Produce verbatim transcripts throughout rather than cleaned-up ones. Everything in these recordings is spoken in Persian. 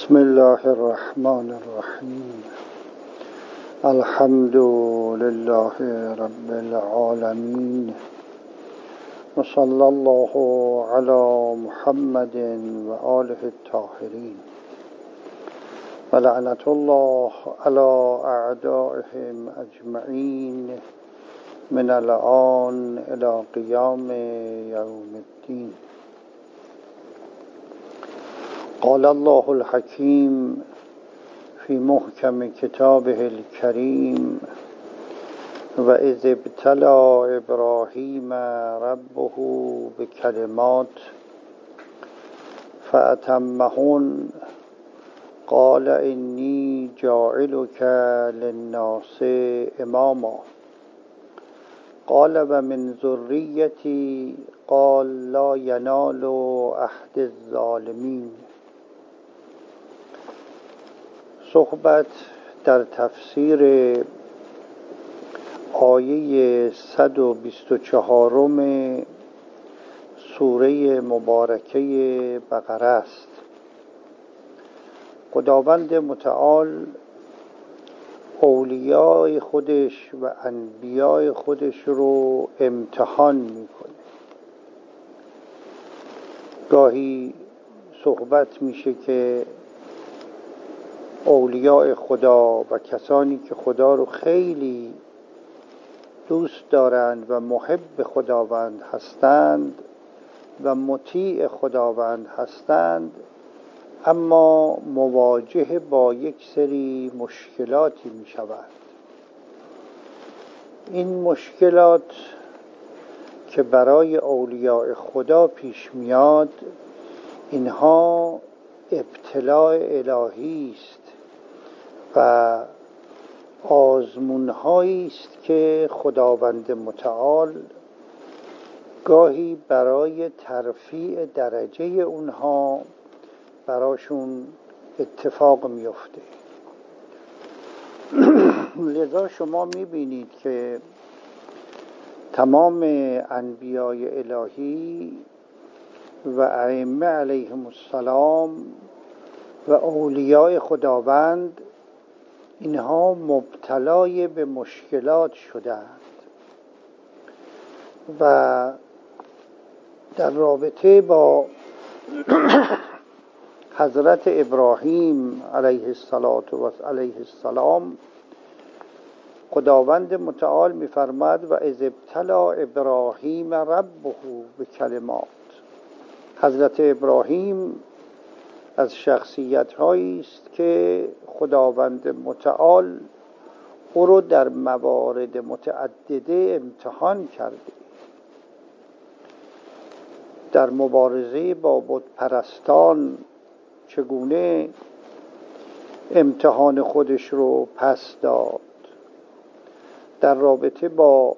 بسم الله الرحمن الرحیم. الحمد لله رب العالمین و صلی الله علی محمد و آله الطاهرین و لعنت الله علی اعدائهم اجمعین من الآن الی قیام یوم الدین. قال الله الحکیم فی محکم کتابه الکریم و اذ ابتلی ابراهیم ربه بکلمات فأتمهن قال انی جاعلک للناس اماما قال و من ذریتی قال لا ینال عهد الظالمین. صحبت در تفسیر آیه صد و بیست و چهارم سوره مبارکه بقره است. خداوند متعال اولیای خودش و انبیای خودش رو امتحان میکنه. گاهی صحبت میشه که اولیاء خدا و کسانی که خدا رو خیلی دوست دارند و محب خداوند هستند و مطیع خداوند هستند، اما مواجه با یک سری مشکلاتی می شوند. این مشکلات که برای اولیاء خدا پیش میاد، اینها ابتلاء الهی است و آزمون‌هایی است که خداوند متعال گاهی برای ترفیع درجه اونها براشون اتفاق میفته. لذا شما میبینید که تمام انبیای الهی و ائمه علیهم السلام و اولیاء خداوند، اینها مبتلای به مشکلات شدند و در رابطه با حضرت ابراهیم علیه السلام خداوند متعال می‌فرماید و اذ ابتلی ابراهیم ربه بکلمات. حضرت ابراهیم از شخصیت هایی است که خداوند متعال او رو در موارد متعدده امتحان کرده. در مبارزه با بت پرستان چگونه امتحان خودش رو پس داد، در رابطه با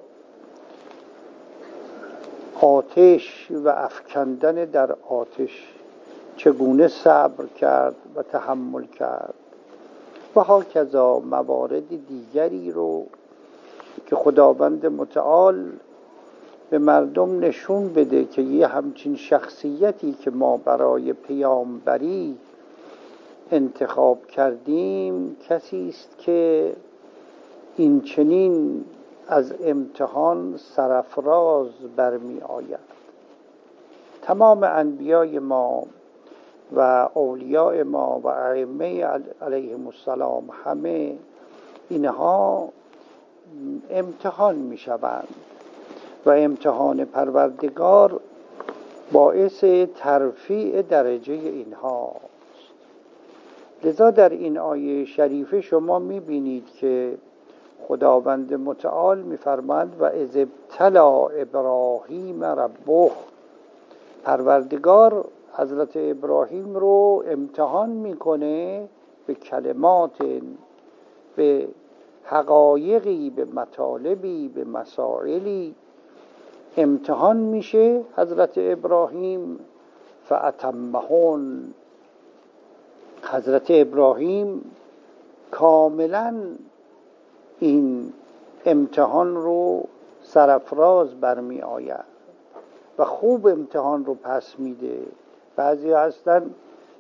آتش و افکندن در آتش چگونه صبر کرد و تحمل کرد و هاکذا موارد دیگری رو که خداوند متعال به مردم نشون بده که یه همچین شخصیتی که ما برای پیامبری انتخاب کردیم کسی است که این چنین از امتحان سرفراز برمی آید. تمام انبیای ما و اولیاء ما و ائمه علیهم السلام همه اینها امتحان می شوند و امتحان پروردگار باعث ترفیع درجه اینها است. لذا در این آیه شریفه شما می بینید که خداوند متعال می فرماید و اذ ابتلی ابراهیم ربه. پروردگار حضرت ابراهیم رو امتحان میکنه به کلمات، به حقایقی، به مطالبی، به مسائلی امتحان میشه حضرت ابراهیم. فأتمهن. حضرت ابراهیم کاملا این امتحان رو سرفراز برمی آید و خوب امتحان رو پس میده. بعضی هستن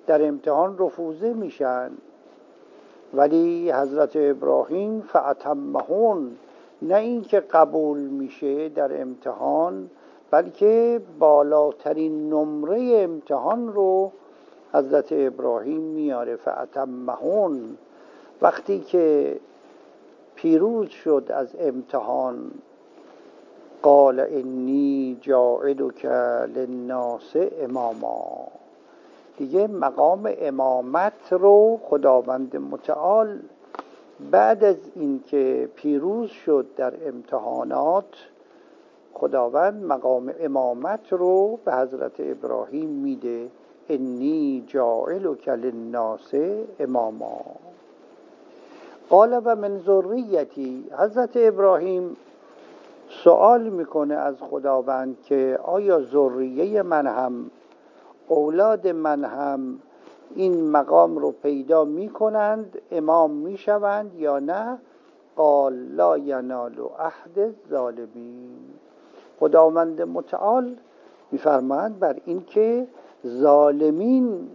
در امتحان رفوزه میشن، ولی حضرت ابراهیم فأتمهن، نه این که قبول میشه در امتحان، بلکه بالاترین نمره امتحان رو حضرت ابراهیم میاره. فأتمهن، وقتی که پیروز شد از امتحان، قال انی جاعلک للناس اماما، دیگه مقام امامت رو خداوند متعال بعد از اینکه پیروز شد در امتحانات، خداوند مقام امامت رو به حضرت ابراهیم میده. انی جاعلک للناس اماما. قال و من ذریتی، حضرت ابراهیم سوال میکنه از خداوند که آیا ذریه من هم، اولاد من هم این مقام رو پیدا میکنند، امام میشوند یا نه؟ قال لا ینال عهد الظالمین. خداوند متعال میفرماند بر این که ظالمین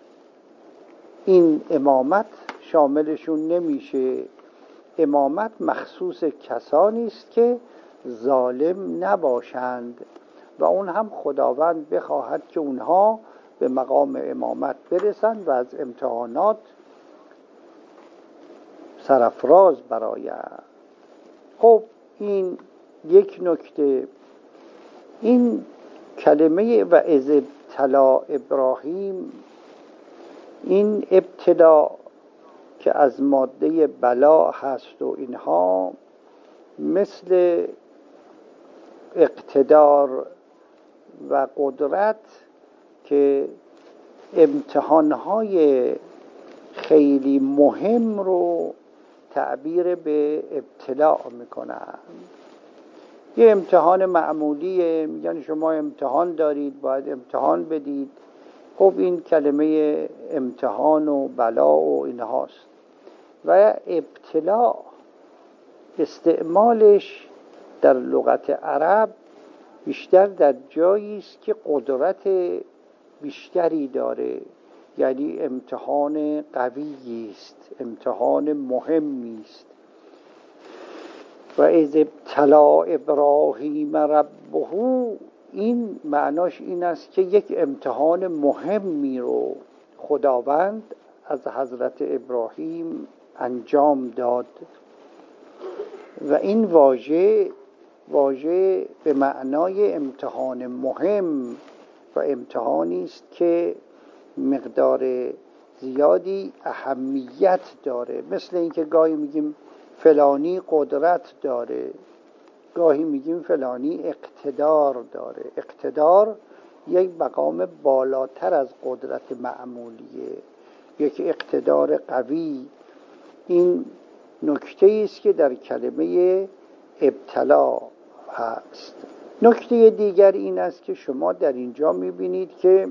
این امامت شاملشون نمیشه. امامت مخصوص کسانی است که ظالم نباشند و اون هم خداوند بخواهد که اونها به مقام امامت برسند و از امتحانات سرفراز برآیند. خب این یک نکته. این کلمه و اذ ابتلا ابراهیم، این ابتلا که از ماده بلا هست و اینها، مثل اقتدار و قدرت که امتحانهای خیلی مهم رو تعبیر به ابتلا میکنن. یه امتحان معمولیه، میگن شما امتحان دارید باید امتحان بدید. خب این کلمه امتحان و بلا و اینهاست. و ابتلا استعمالش در لغت عرب بیشتر در جایی است که قدرت بیشتری داره، یعنی امتحان قوی است، امتحان مهمی است. و اذ ابتلا ابراهیم ربه، این معناش این است که یک امتحان مهمی رو خداوند از حضرت ابراهیم انجام داد. و این واژه واژه به معنای امتحان مهم و امتحانی است که مقدار زیادی اهمیت داره. مثل اینکه گاهی میگیم فلانی قدرت داره، گاهی میگیم فلانی اقتدار داره. اقتدار یک مقام بالاتر از قدرت معمولیه، یک اقتدار قوی. این نکته است که در کلمه ابتلا هست. نکته دیگر این است که شما در اینجا میبینید که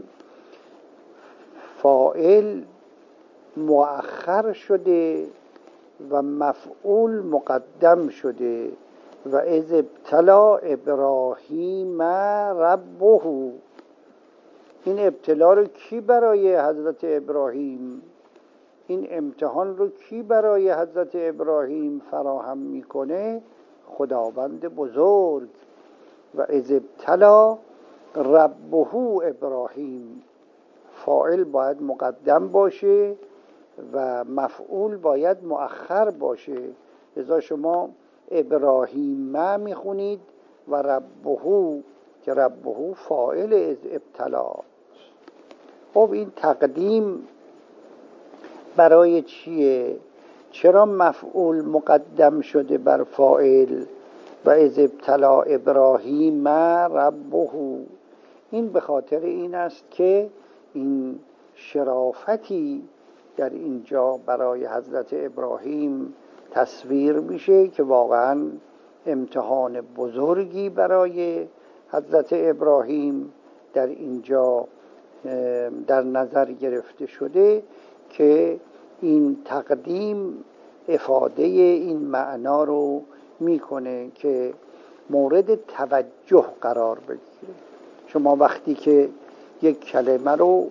فاعل مؤخر شده و مفعول مقدم شده. و اذ ابتلا ابراهیم ربه، این ابتلا رو کی برای حضرت ابراهیم، این امتحان رو کی برای حضرت ابراهیم فراهم میکنه؟ خداوند بزرگ. و اذ ابتلا ربه ابراهیم، فاعل باید مقدم باشه و مفعول باید مؤخر باشه. لذا شما ابراهیم میخونید و ربه، که ربه فاعل از ابتلا. خب این تقدیم برای چیه؟ چرا مفعول مقدم شده بر فاعل؟ و از ابتلا ابراهیم ربه، این به خاطر این است که این شرافتی در اینجا برای حضرت ابراهیم تصویر میشه که واقعا امتحان بزرگی برای حضرت ابراهیم در اینجا در نظر گرفته شده، که این تقدیم افاده این معنا رو میکنه که مورد توجه قرار بگیره. شما وقتی که یک کلمه رو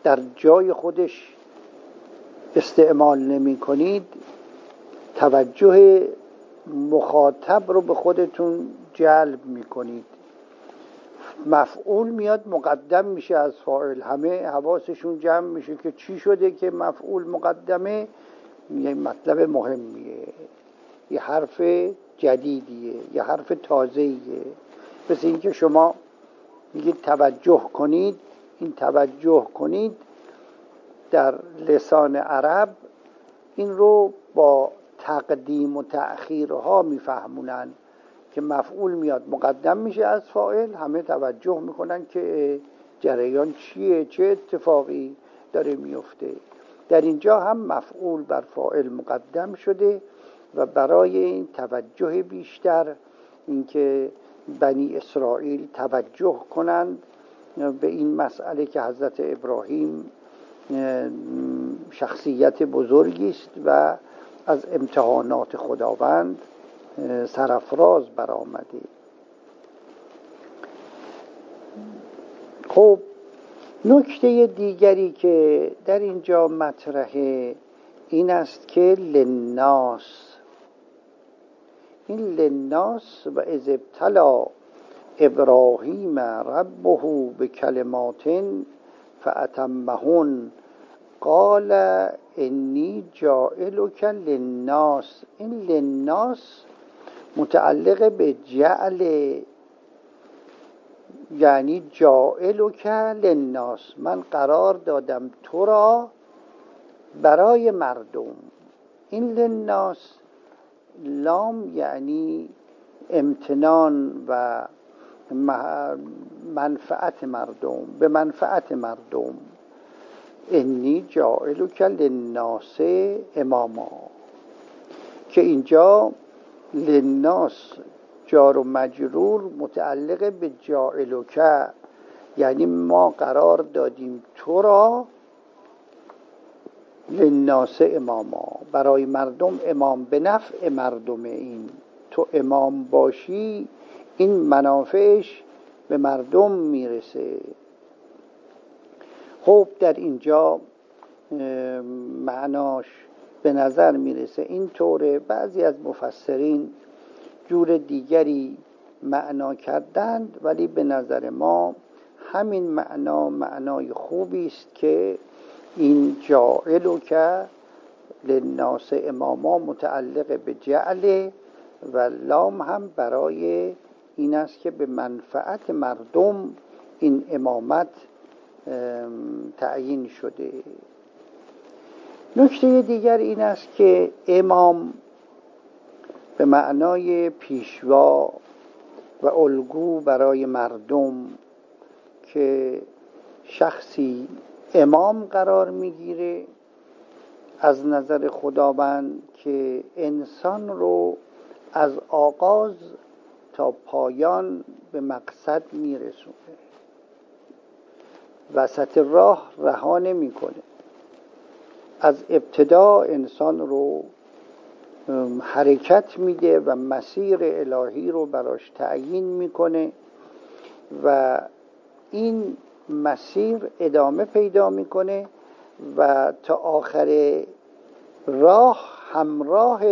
در جای خودش استعمال نمی کنید، توجه مخاطب رو به خودتون جلب می کنید. مفعول میاد مقدم میشه از فاعل، همه حواسشون جمع میشه که چی شده که مفعول مقدمه. یه مطلب مهمیه، یه حرف جدیدیه، یه حرف تازه‌ایه. مثل این که شما میگید توجه کنید، این توجه کنید در لسان عرب این رو با تقدیم و تأخیرها میفهمونن که مفعول میاد مقدم میشه از فاعل، همه توجه میکنن که جریان چیه، چه اتفاقی داره میفته. در اینجا هم مفعول بر فاعل مقدم شده و برای این توجه بیشتر، اینکه بنی اسرائیل توجه کنند به این مسئله که حضرت ابراهیم شخصیت بزرگی است و از امتحانات خداوند سرافراز برآمده. خب نکته دیگری که در اینجا مطرحه این است که للناس، این للناس و اذ ابتلی ابراهیم ربه بکلمات فاتمهن قال انی جاعلک للناس. این للناس متعلق به جعل، یعنی جاعلک للناس، من قرار دادم تو را برای مردم. این للناس لام یعنی امتنان و منفعت مردم، به منفعت مردم. انی جاعلک للناس اماما، که اینجا للناس جار و مجرور متعلق به جاعلک، یعنی ما قرار دادیم تو را للناس اماما، برای مردم امام، به نفع مردم. این تو امام باشی این منافعش به مردم میرسه. خب در اینجا معناش به نظر میرسه اینطوره. بعضی از مفسرین جور دیگری معنا کردند، ولی به نظر ما همین معنا معنای خوبی است که این جاعلک للناس اماما متعلق به جعل و لام هم برای این است که به منفعت مردم این امامت تعیین شده. نکته دیگر این است که امام به معنای پیشوا و الگو برای مردم، که شخصی امام قرار میگیره از نظر خداوند که انسان رو از آغاز تا پایان به مقصد میرسونه، وسط راه رها نمیکنه، از ابتدا انسان رو حرکت میده و مسیر الهی رو براش تعیین میکنه و این مسیر ادامه پیدا میکنه و تا آخر راه همراه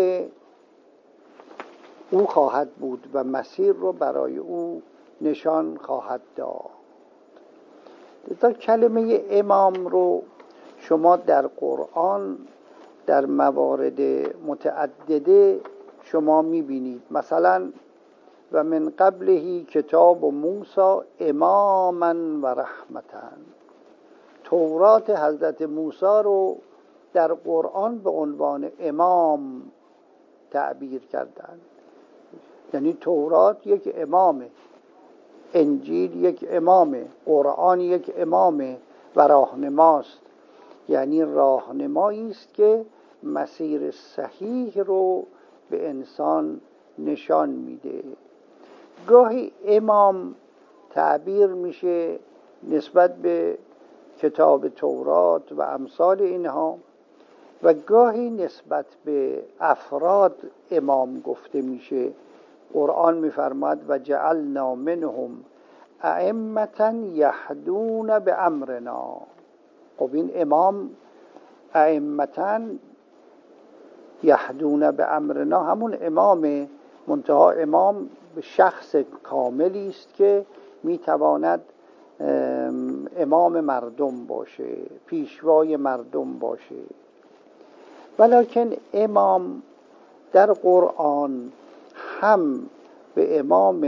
او خواهد بود و مسیر رو برای او نشان خواهد داد. در کلمه امام رو شما در قرآن در موارد متعدده شما میبینید. مثلا و من قبله کتاب موسی اماما و رحمتا، تورات حضرت موسی رو در قرآن به عنوان امام تعبیر کردند. یعنی تورات یک امامه، انجیل یک امامه، قرآن یک امامه و راهنماست. یعنی راهنمایی است که مسیر صحیح رو به انسان نشان میده. گاهی امام تعبیر میشه نسبت به کتاب تورات و امثال اینها و گاهی نسبت به افراد امام گفته میشه. قرآن میفرماد و جعلنا منهم ائمة یهدون بامرنا. خب این امام ائمةً یهدون به امرنا همون امام، منتها امام به شخص کاملی است که میتواند امام مردم باشه، پیشوای مردم باشه. ولکن امام در قرآن هم به امام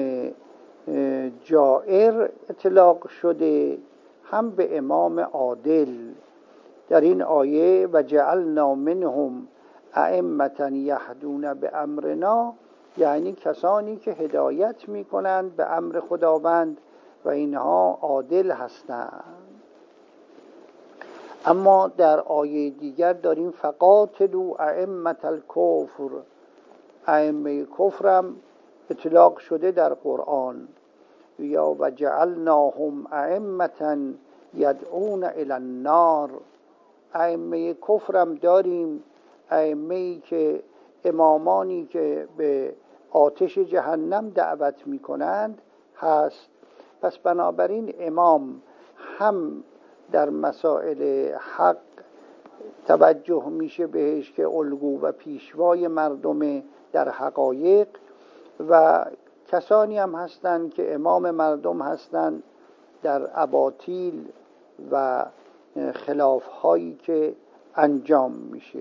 جائر اطلاق شده، هم به امام عادل. در این آیه و جعلنا منهم ائمة یهدون به امرنا، یعنی کسانی که هدایت میکنند به امر خداوند و اینها عادل هستند. اما در آیه دیگر داریم فقاتلوا ائمة الکفر، ائمه کفرم اطلاق شده در قرآن. یا و جعلناهم ائمة یدعون الی النار، ائمه کفرم داریم، ائمه‌ای که امامانی که به آتش جهنم دعوت میکنند هست. پس بنابراین امام هم در مسائل حق توجه میشه بهش که الگو و پیشوای مردم در حقایق، و کسانی هم هستند که امام مردم هستند در اباطیل و خلاف هایی که انجام میشه.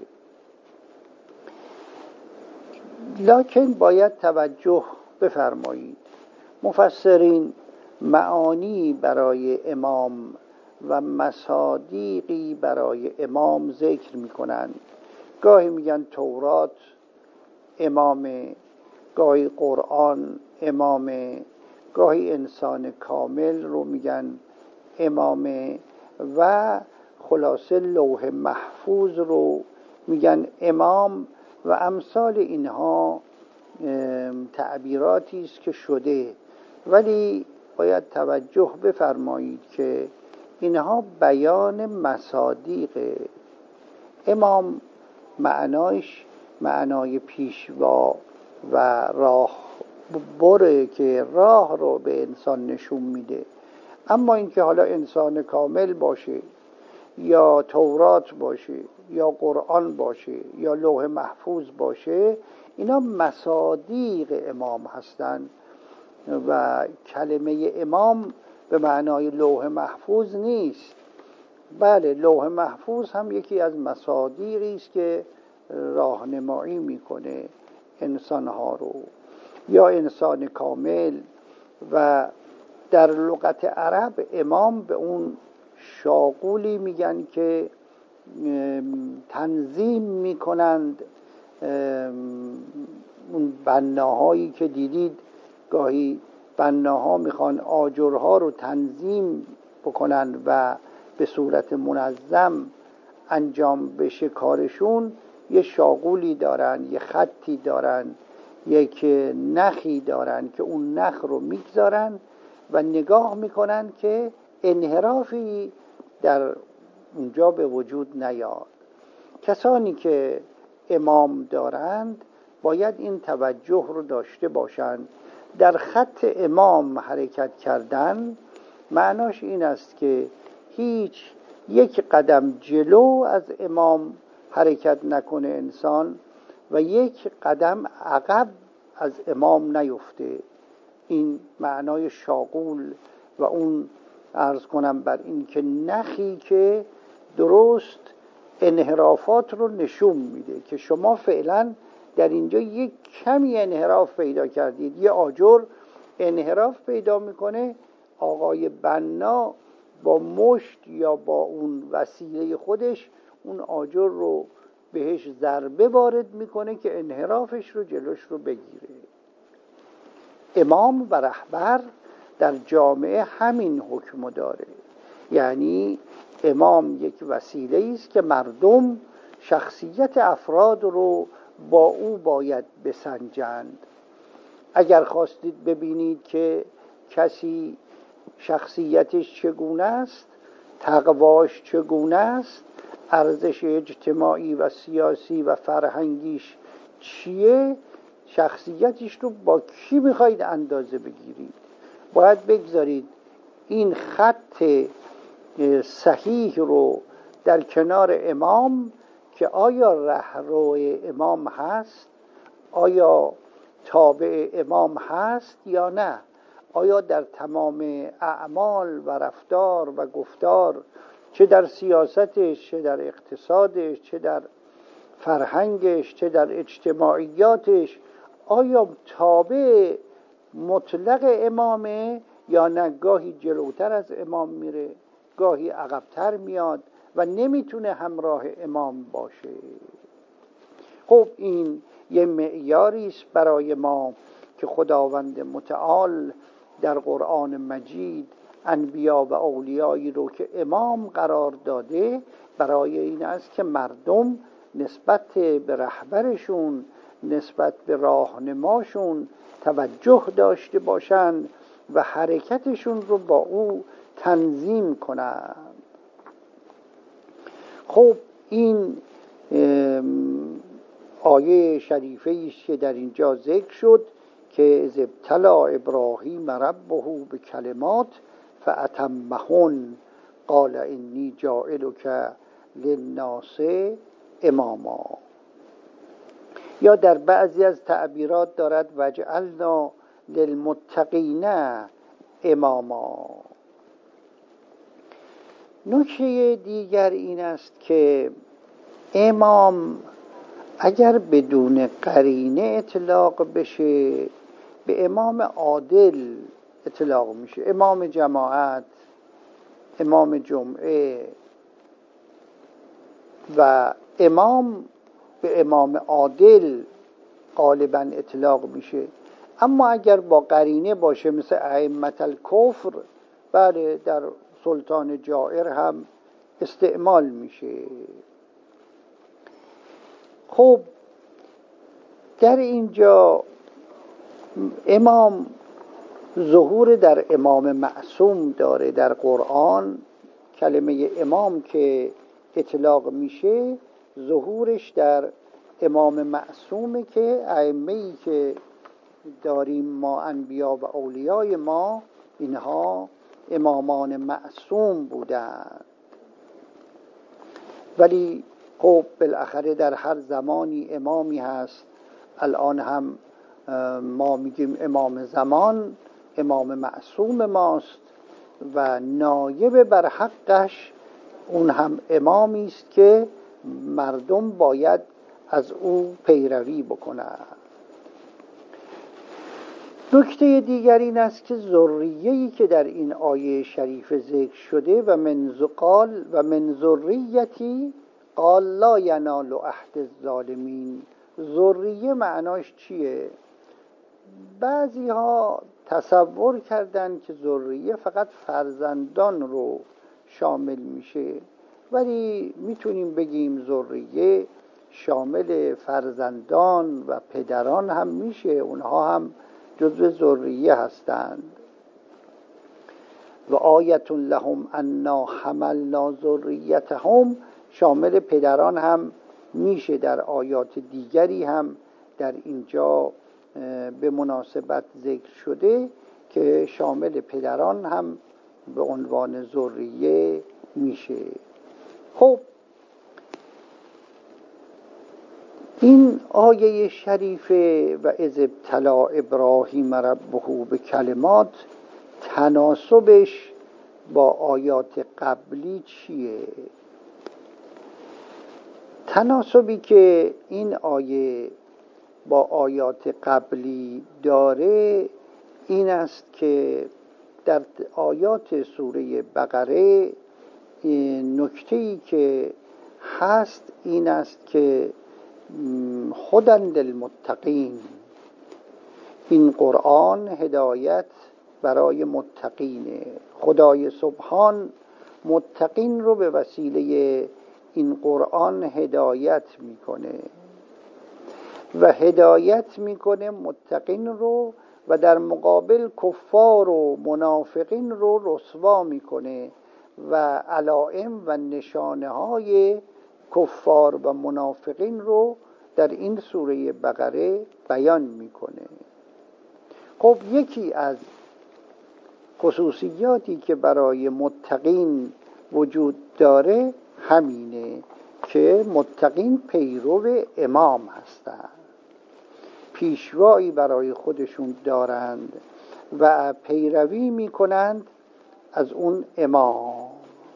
لکن باید توجه بفرمایید، مفسرین معانی برای امام و مصادیقی برای امام ذکر میکنند. گاهی میگن تورات امامه، گاهی قرآن امامه، گاهی انسان کامل رو میگن امامه، و خلاصه لوح محفوظ رو میگن امام و امثال اینها تعبیراتی است که شده. ولی باید توجه بفرمایید که اینها بیان مصادیق. امام معنایش معنای پیشوا و راه بره که راه رو به انسان نشون میده. اما اینکه حالا انسان کامل باشه یا تورات باشه یا قرآن باشه یا لوح محفوظ باشه، اینا مصادیق امام هستند و کلمه امام به معنای لوح محفوظ نیست. بله، لوح محفوظ هم یکی از مصادیقی است که راهنمایی میکنه انسانها رو، یا انسان کامل. و در لغت عرب امام به اون شاغولی میگن که تنظیم میکنند اون بناهایی که دیدید گاهی بناها میخوان آجرها رو تنظیم بکنن و به صورت منظم انجام بشه کارشون، یه شاغولی دارن، یه خطی دارن، یک نخی دارن که اون نخ رو میگذارن و نگاه میکنن که انحرافی در اونجا به وجود نیاد. کسانی که امام دارند باید این توجه رو داشته باشند. در خط امام حرکت کردن معناش این است که هیچ یک قدم جلو از امام حرکت نکنه انسان و یک قدم عقب از امام نیفته. این معنای شاغول و اون عرض کنم بر این که نخی که درست انحرافات رو نشون میده که شما فعلا در اینجا یک کمی انحراف پیدا کردید، یه آجر انحراف پیدا میکنه، آقای بنا با مشت یا با اون وسیله خودش اون آجر رو بهش ضربه وارد میکنه که انحرافش رو جلوش رو بگیره. امام و رهبر در جامعه همین حکم داره، یعنی امام یک وسیله است که مردم شخصیت افراد رو با او باید بسنجند. اگر خواستید ببینید که کسی شخصیتش چگونه است، تقواش چگونه است، ارزش اجتماعی و سیاسی و فرهنگیش چیه، شخصیتش رو با کی میخواید اندازه بگیرید؟ باید بگذارید این خط صحیح رو در کنار امام که آیا رهرو امام هست، آیا تابع امام هست یا نه، آیا در تمام اعمال و رفتار و گفتار، چه در سیاستش، چه در اقتصادش، چه در فرهنگش، چه در اجتماعیاتش، آیا تابع مطلق امامه یا نه گاهی جلوتر از امام میره، گاهی عقبتر میاد و نمیتونه همراه امام باشه. خب این یه معیاری است برای ما که خداوند متعال در قرآن مجید انبیا و اولیایی رو که امام قرار داده برای این است که مردم نسبت به رهبرشون، نسبت به راهنماشون توجه داشته باشند و حرکتشون رو با او تنظیم کنند. خب این آیه شریفه است که در اینجا ذکر شد که اذ ابتلی ابراهیم ربه بکلمات فاتمهن قال انی جاعلک للناس اماما. یا در بعضی از تعبیرات دارد وجعلنا للمتقین اماما. نکته دیگر این است که امام اگر بدون قرینه اطلاق بشه به امام عادل اطلاق میشه. امام جماعت، امام جمعه و امام به امام عادل غالبا اطلاق میشه. اما اگر با قرینه باشه مثل ائمه الکفر، بله در سلطان جائر هم استعمال میشه. خب در اینجا امام ظهور در امام معصوم داره. در قرآن کلمه امام که اطلاق میشه ظهورش در امام معصومه که ائمه‌ای که داریم ما انبیا و اولیای ما اینها امامان معصوم بودند. ولی خب بالاخره در هر زمانی امامی هست. الان هم ما میگیم امام زمان امام معصوم ماست و نایب بر حقش اون هم امامی است که مردم باید از او پیروی بکنند. نکته دیگر این است که ذریه‌ای که در این آیه شریف ذکر شده و من قال و من ذریتی قال لا ینال عهد الظالمین. ذریه معناش چیه؟ بعضی ها تصور کردن که ذریه فقط فرزندان رو شامل میشه، ولی میتونیم بگیم ذریه شامل فرزندان و پدران هم میشه، اونها هم جزو ذریه هستند. و آیت لهم انا حملنا ذریتهم شامل پدران هم میشه. در آیات دیگری هم در اینجا به مناسبت ذکر شده که شامل پدران هم به عنوان ذریه میشه. خب این آیه شریفه و اذ ابتلی ابراهیم ربه بکلمات تناسبش با آیات قبلی چیه؟ تناسبی که این آیه با آیات قبلی داره این است که در آیات سوره بقره نکته‌ای که هست این است که هدی للمتقین، این قرآن هدایت برای متقینه. خدای سبحان متقین رو به وسیله این قرآن هدایت میکنه و هدایت میکنه متقین رو و در مقابل کفار و منافقین رو رسوا میکنه و علائم و نشانه های کفار و منافقین رو در این سوره بقره بیان میکنه. خب یکی از خصوصیاتی که برای متقین وجود داره همینه که متقین پیرو امام هستند، پیشوایی برای خودشون دارند و پیروی میکنند از اون امام.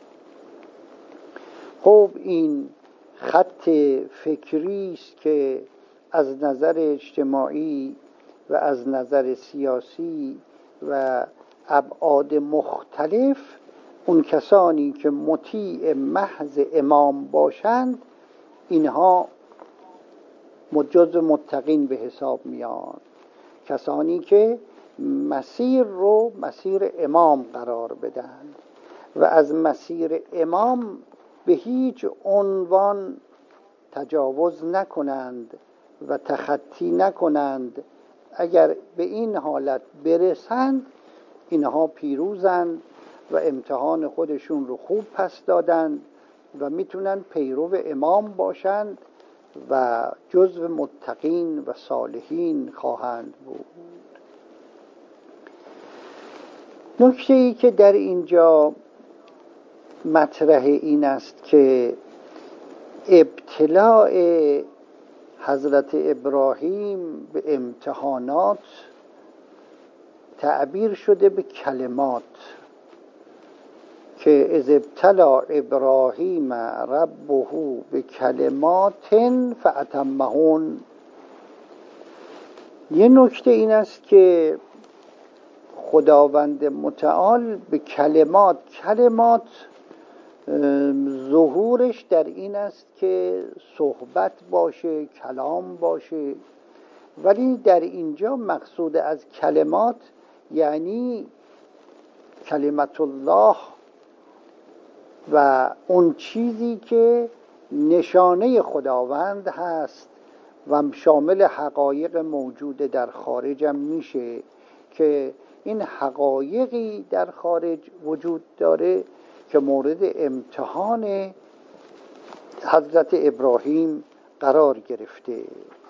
خب این خط فکری است که از نظر اجتماعی و از نظر سیاسی و ابعاد مختلف اون کسانی که مطیع محض امام باشند اینها جزو متقین به حساب میان. کسانی که مسیر رو مسیر امام قرار بدن و از مسیر امام به هیچ عنوان تجاوز نکنند و تخطی نکنند، اگر به این حالت برسند اینها پیروزند و امتحان خودشون رو خوب پس دادند و میتونن پیرو امام باشند و جزو متقین و صالحین خواهند بود. نکته ای که در اینجا مطرح این است که ابتلاء حضرت ابراهیم به امتحانات تعبیر شده به کلمات که اذ ابتلا ابراهیم ربه به کلمات فاتمهن. یه نکته این است که خداوند متعال به کلمات کلمات ظهورش در این است که صحبت باشه، کلام باشه، ولی در اینجا مقصود از کلمات یعنی کلمت الله و اون چیزی که نشانه خداوند هست و شامل حقایق موجود در خارجم میشه که این حقایقی در خارج وجود داره که مورد امتحان حضرت ابراهیم قرار گرفته.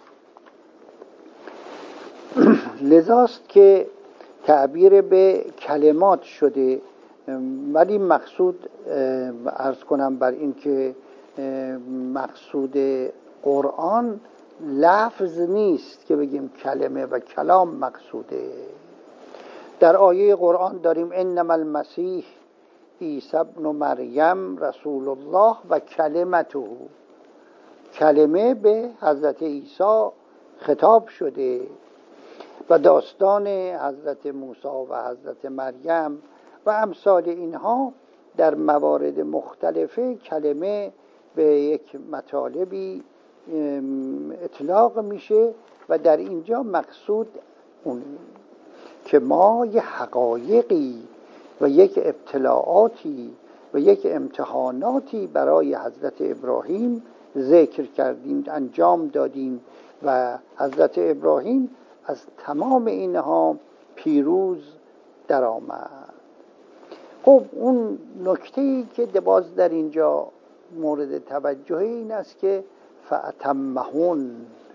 لذاست که تعبیر به کلمات شده، ولی مقصود عرض کنم بر این که مقصود قرآن لفظ نیست که بگیم کلمه و کلام مقصوده. در آیه قرآن داریم انما المسیح عیسی ابن مریم رسول الله و کلمته، کلمه به حضرت عیسی خطاب شده و داستان حضرت موسی و حضرت مریم و امثال اینها در موارد مختلفه کلمه به یک مطالبی اطلاق میشه و در اینجا مقصود اون که ما یه حقایقی و یک ابتلاعاتی و یک امتحاناتی برای حضرت ابراهیم ذکر کردیم، انجام دادیم و حضرت ابراهیم از تمام اینها پیروز در آمد. خب اون نکته‌ای که باز در اینجا مورد توجه این است که فاتمهن،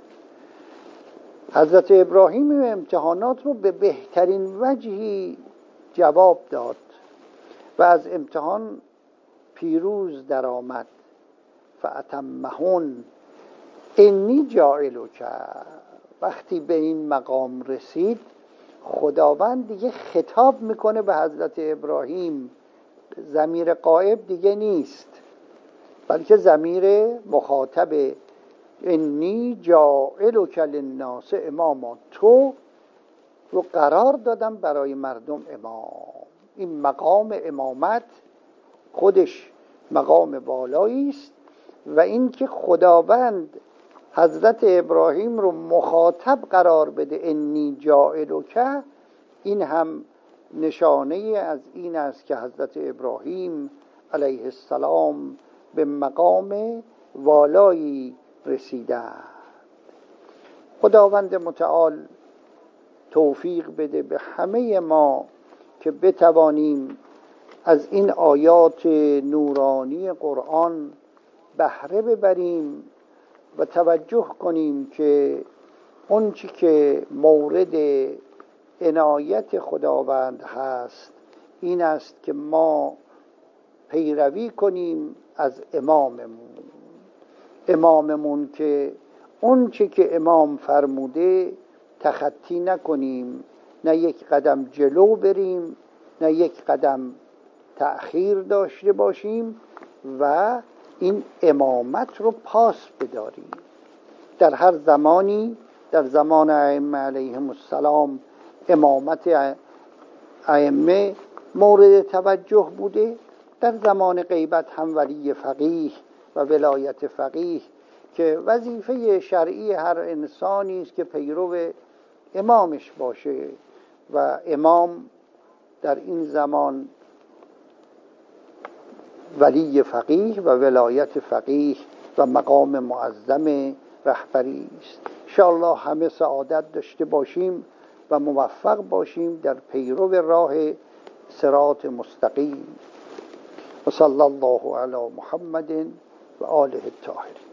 حضرت ابراهیم امتحانات رو به بهترین وجهی جواب داد و از امتحان پیروز در آمد. فاتمهن انی جاعلک، وقتی به این مقام رسید خداوند دیگه خطاب میکنه به حضرت ابراهیم، ضمیر غائب دیگه نیست بلکه ضمیر مخاطب، انی جاعلک للناس اماما، تو رو قرار دادم برای مردم امام. این مقام امامت خودش مقام بالایی است و این که خداوند حضرت ابراهیم رو مخاطب قرار بده انی جاعلک، این هم نشانه از این است که حضرت ابراهیم علیه السلام به مقام والایی رسیدند. خداوند متعال توفیق بده به همه ما که بتوانیم از این آیات نورانی قرآن بهره ببریم و توجه کنیم که اون چی که مورد عنایت خداوند هست این است که ما پیروی کنیم از اماممون، اماممون که اون چه که امام فرموده تخطی نکنیم، نه یک قدم جلو بریم نه یک قدم تأخیر داشته باشیم و این امامت رو پاس بداریم. در هر زمانی، در زمان ائمه علیهم السلام امامت ائمه مورد توجه بوده، در زمان غیبت هم ولی فقیه و ولایت فقیه که وظیفه شرعی هر انسانی است که پیرو امامش باشه و امام در این زمان ولی فقیه و ولایت فقیه و مقام معظم رهبری است. انشاءالله همه سعادت داشته باشیم و موفق باشیم در پیرو راه صراط مستقیم. و صلی الله علی محمد و آله الطاهرین.